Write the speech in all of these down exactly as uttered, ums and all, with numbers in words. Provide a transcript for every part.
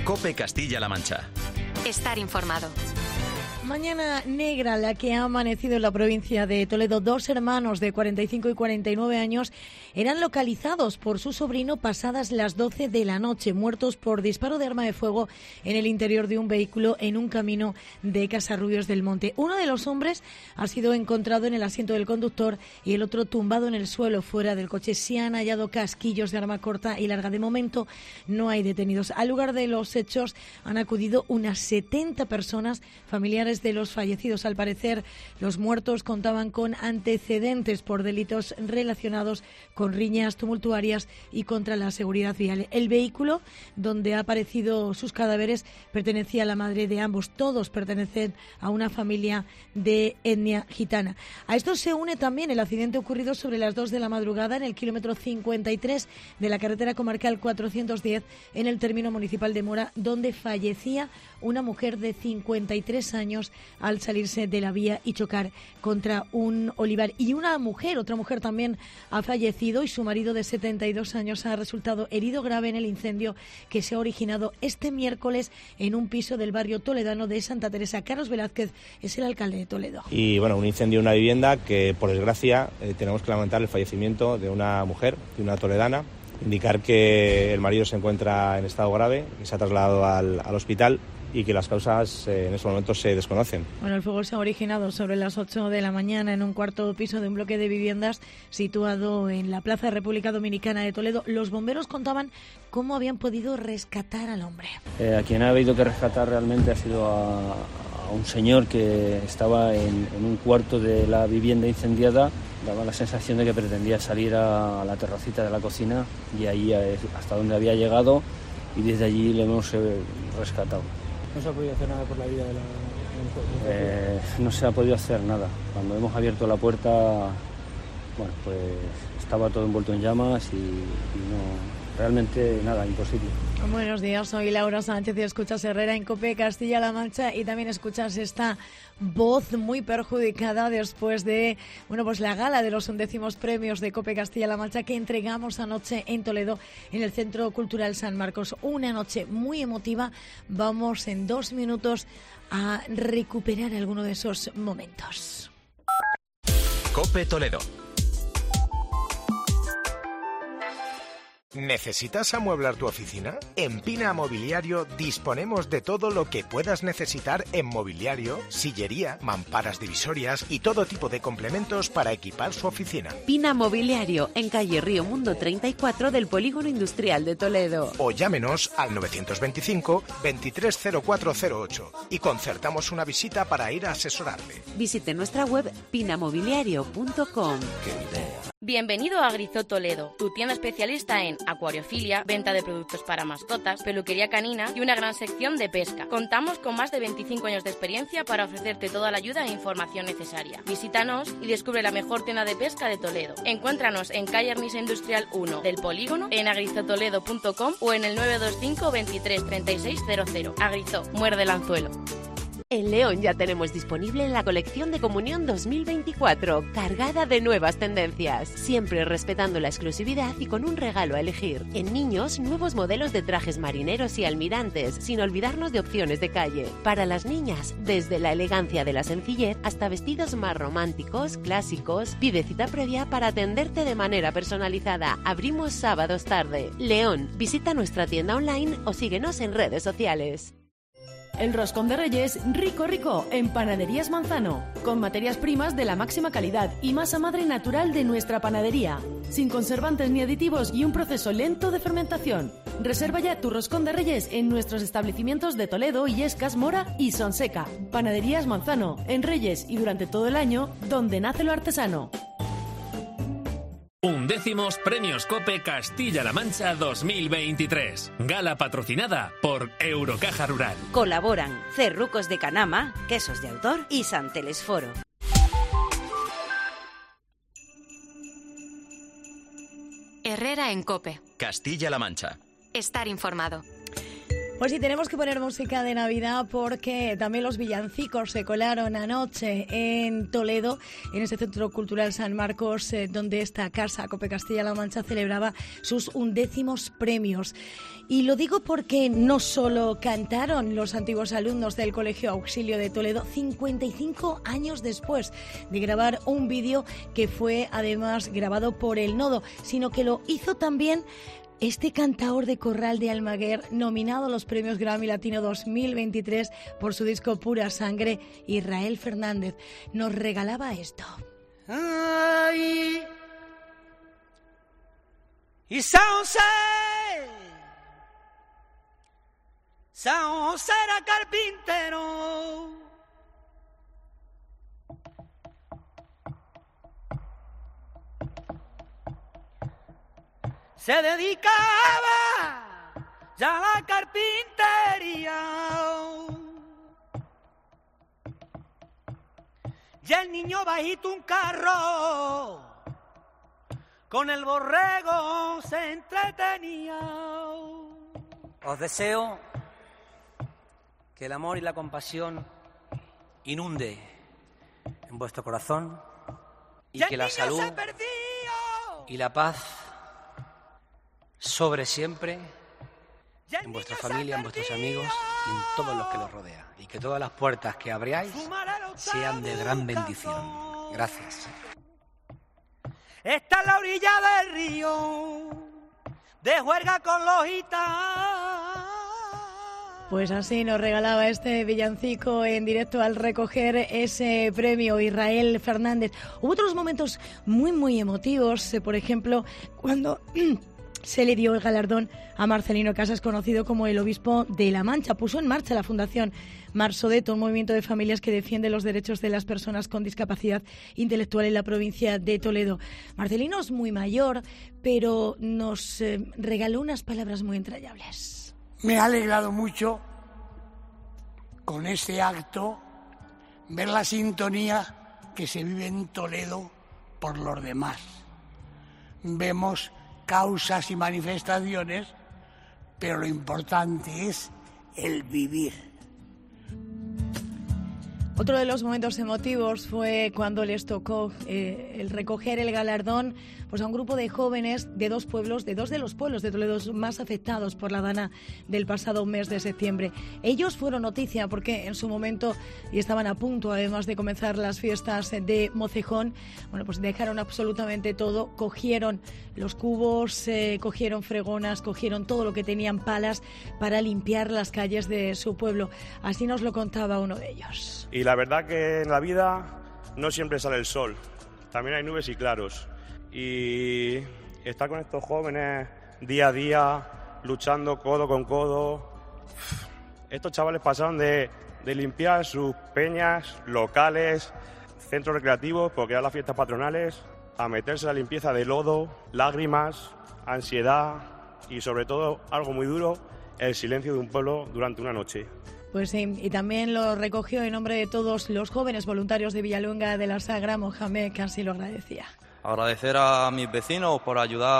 COPE Castilla-La Mancha. Estar informado. Mañana negra la que ha amanecido en la provincia de Toledo. Dos hermanos de cuarenta y cinco y cuarenta y nueve años eran localizados por su sobrino pasadas las doce de la noche, muertos por disparo de arma de fuego en el interior de un vehículo en un camino de Casarrubios del Monte. Uno de los hombres ha sido encontrado en el asiento del conductor y el otro tumbado en el suelo fuera del coche. Se han hallado casquillos de arma corta y larga. De momento no hay detenidos. Al lugar de los hechos han acudido unas setenta personas, familiares de los fallecidos. Al parecer, los muertos contaban con antecedentes por delitos relacionados con riñas tumultuarias y contra la seguridad vial. El vehículo donde han aparecido sus cadáveres pertenecía a la madre de ambos. Todos pertenecen a una familia de etnia gitana. A esto se une también el accidente ocurrido sobre las dos de la madrugada en el kilómetro cincuenta y tres de la carretera comarcal cuatrocientos diez en el término municipal de Mora, donde fallecía una mujer de cincuenta y tres años al salirse de la vía y chocar contra un olivar. Y una mujer, otra mujer también ha fallecido y su marido de setenta y dos años ha resultado herido grave en el incendio que se ha originado este miércoles en un piso del barrio toledano de Santa Teresa. Carlos Velázquez es el alcalde de Toledo. Y bueno, un incendio en una vivienda que por desgracia eh, tenemos que lamentar el fallecimiento de una mujer, de una toledana. Indicar que el marido se encuentra en estado grave, que se ha trasladado al, al hospital y que las causas eh, en estos momentos se desconocen. Bueno, el fuego se ha originado sobre las ocho de la mañana en un cuarto piso de un bloque de viviendas situado en la Plaza República Dominicana de Toledo. Los bomberos contaban cómo habían podido rescatar al hombre. Eh, a quien ha habido que rescatar realmente ha sido a, a un señor que estaba en, en un cuarto de la vivienda incendiada. Daba la sensación de que pretendía salir a la terracita de la cocina y ahí es hasta donde había llegado y desde allí le hemos eh, rescatado. ¿No se ha podido hacer nada por la vida de la...? Eh, no se ha podido hacer nada. Cuando hemos abierto la puerta, bueno, pues estaba todo envuelto en llamas y, y no... Realmente nada, imposible. Buenos días, soy Laura Sánchez y escuchas Herrera en COPE Castilla-La Mancha y también escuchas esta voz muy perjudicada después de bueno pues la gala de los undécimos premios de COPE Castilla-La Mancha que entregamos anoche en Toledo en el Centro Cultural San Marcos. Una noche muy emotiva. Vamos en dos minutos a recuperar alguno de esos momentos. COPE Toledo. ¿Necesitas amueblar tu oficina? En Pina Mobiliario disponemos de todo lo que puedas necesitar en mobiliario, sillería, mamparas divisorias y todo tipo de complementos para equipar su oficina. Pina Mobiliario, en calle Río Mundo treinta y cuatro del Polígono Industrial de Toledo. O llámenos al novecientos veinticinco, veintitrés cero cuatro cero ocho y concertamos una visita para ir a asesorarle. Visite nuestra web pina mobiliario punto com. ¡Qué idea! Bienvenido a Agrizot Toledo, tu tienda especialista en acuariofilia, venta de productos para mascotas, peluquería canina y una gran sección de pesca. Contamos con más de veinticinco años de experiencia para ofrecerte toda la ayuda e información necesaria. Visítanos y descubre la mejor tienda de pesca de Toledo. Encuéntranos en calle Armisa Industrial uno del Polígono, en agrizot toledo punto com o en el nueve dos cinco, veintitrés, treinta y seis cero cero. Agrizot, muerde el anzuelo. En León ya tenemos disponible la colección de comunión dos mil veinticuatro, cargada de nuevas tendencias, siempre respetando la exclusividad y con un regalo a elegir. En niños, nuevos modelos de trajes marineros y almirantes, sin olvidarnos de opciones de calle. Para las niñas, desde la elegancia de la sencillez hasta vestidos más románticos, clásicos. Pide cita previa para atenderte de manera personalizada. Abrimos sábados tarde. León, visita nuestra tienda online o síguenos en redes sociales. El roscón de Reyes, rico rico, en Panaderías Manzano, con materias primas de la máxima calidad y masa madre natural de nuestra panadería, sin conservantes ni aditivos y un proceso lento de fermentación. Reserva ya tu roscón de Reyes en nuestros establecimientos de Toledo, Illescas, Mora y Sonseca. Panaderías Manzano, en Reyes y durante todo el año, donde nace lo artesano. Undécimos Premios COPE Castilla-La Mancha dos mil veintitrés. Gala patrocinada por Eurocaja Rural. Colaboran Cerrucos de Canama, Quesos de Autor y San Telesforo. Herrera en COPE. Castilla-La Mancha. Estar informado. Pues sí, tenemos que poner música de Navidad porque también los villancicos se colaron anoche en Toledo, en ese Centro Cultural San Marcos, eh, donde esta casa, Cope Castilla-La Mancha, celebraba sus undécimos premios. Y lo digo porque no solo cantaron los antiguos alumnos del Colegio Auxilio de Toledo cincuenta y cinco años después de grabar un vídeo que fue además grabado por el Nodo, sino que lo hizo también este cantaor de corral de Almaguer, nominado a los premios Grammy Latino dos mil veintitrés por su disco Pura Sangre, Israel Fernández. Nos regalaba esto. Ay, y San José, San José era carpintero, se dedicaba ya a la carpintería, y el niño bajito un carro, con el borrego se entretenía. Os deseo que el amor y la compasión inunde en vuestro corazón y, y que la salud y la paz sobre siempre en vuestra familia, en vuestros amigos y en todos los que los rodean. Y que todas las puertas que abráis sean de gran bendición. Gracias. Está en la orilla del río, de juerga con los gitanos. Pues así nos regalaba este villancico en directo al recoger ese premio Israel Fernández. Hubo otros momentos muy, muy emotivos, por ejemplo, cuando se le dio el galardón a Marcelino Casas, conocido como el obispo de La Mancha. Puso en marcha la Fundación Marsodeto, un movimiento de familias que defiende los derechos de las personas con discapacidad intelectual en la provincia de Toledo. Marcelino es muy mayor, pero nos eh, regaló unas palabras muy entrañables. Me ha alegrado mucho con este acto ver la sintonía que se vive en Toledo por los demás. Vemos causas y manifestaciones, pero lo importante es el vivir. Otro de los momentos emotivos fue cuando les tocó eh, el recoger el galardón pues a un grupo de jóvenes de dos pueblos, de dos de los pueblos de Toledo más afectados por la dana del pasado mes de septiembre. Ellos fueron noticia porque en su momento, y estaban a punto además de comenzar las fiestas de Mocejón, bueno, pues dejaron absolutamente todo, cogieron los cubos, eh, cogieron fregonas, cogieron todo lo que tenían, palas, para limpiar las calles de su pueblo. Así nos lo contaba uno de ellos. Y la verdad que en la vida no siempre sale el sol, también hay nubes y claros. Y estar con estos jóvenes día a día, luchando codo con codo. Estos chavales pasaron de, de limpiar sus peñas, locales, centros recreativos, porque eran las fiestas patronales, a meterse a la limpieza de lodo, lágrimas, ansiedad y sobre todo, algo muy duro, el silencio de un pueblo durante una noche. Pues sí, y también lo recogió en nombre de todos los jóvenes voluntarios de Villaluenga de la Sagra, Mohamed, que así lo agradecía. Agradecer a mis vecinos por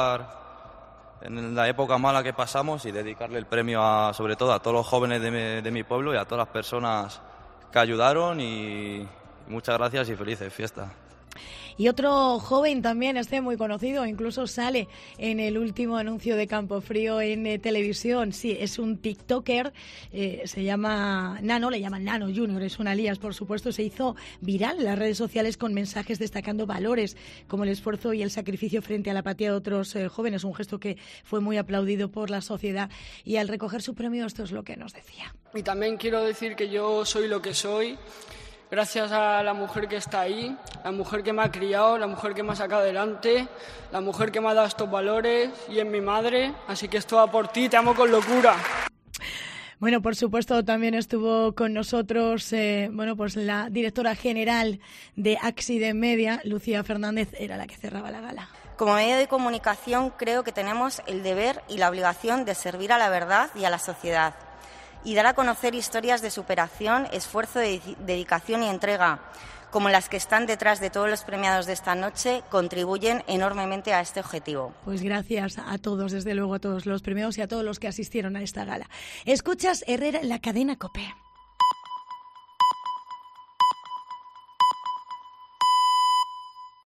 ayudar en la época mala que pasamos y dedicarle el premio a, sobre todo a todos los jóvenes de mi, de mi pueblo y a todas las personas que ayudaron, y muchas gracias y felices fiestas. Y otro joven también, este muy conocido, incluso sale en el último anuncio de Campofrío en eh, televisión. Sí, es un tiktoker, eh, se llama Nano, le llaman Nano Junior, es un alias, por supuesto. Se hizo viral en las redes sociales con mensajes destacando valores como el esfuerzo y el sacrificio frente a la apatía de otros eh, jóvenes, un gesto que fue muy aplaudido por la sociedad. Y al recoger su premio, esto es lo que nos decía. Y también quiero decir que yo soy lo que soy gracias a la mujer que está ahí, la mujer que me ha criado, la mujer que me ha sacado adelante, la mujer que me ha dado estos valores, y es mi madre, así que esto va por ti, te amo con locura. Bueno, por supuesto, también estuvo con nosotros eh, bueno, pues la directora general de Accident Media, Lucía Fernández, era la que cerraba la gala. Como medio de comunicación, creo que tenemos el deber y la obligación de servir a la verdad y a la sociedad, y dar a conocer historias de superación, esfuerzo, de dedicación y entrega, como las que están detrás de todos los premiados de esta noche, contribuyen enormemente a este objetivo. Pues gracias a todos, desde luego a todos los premiados y a todos los que asistieron a esta gala. Escuchas Herrera en la cadena COPE.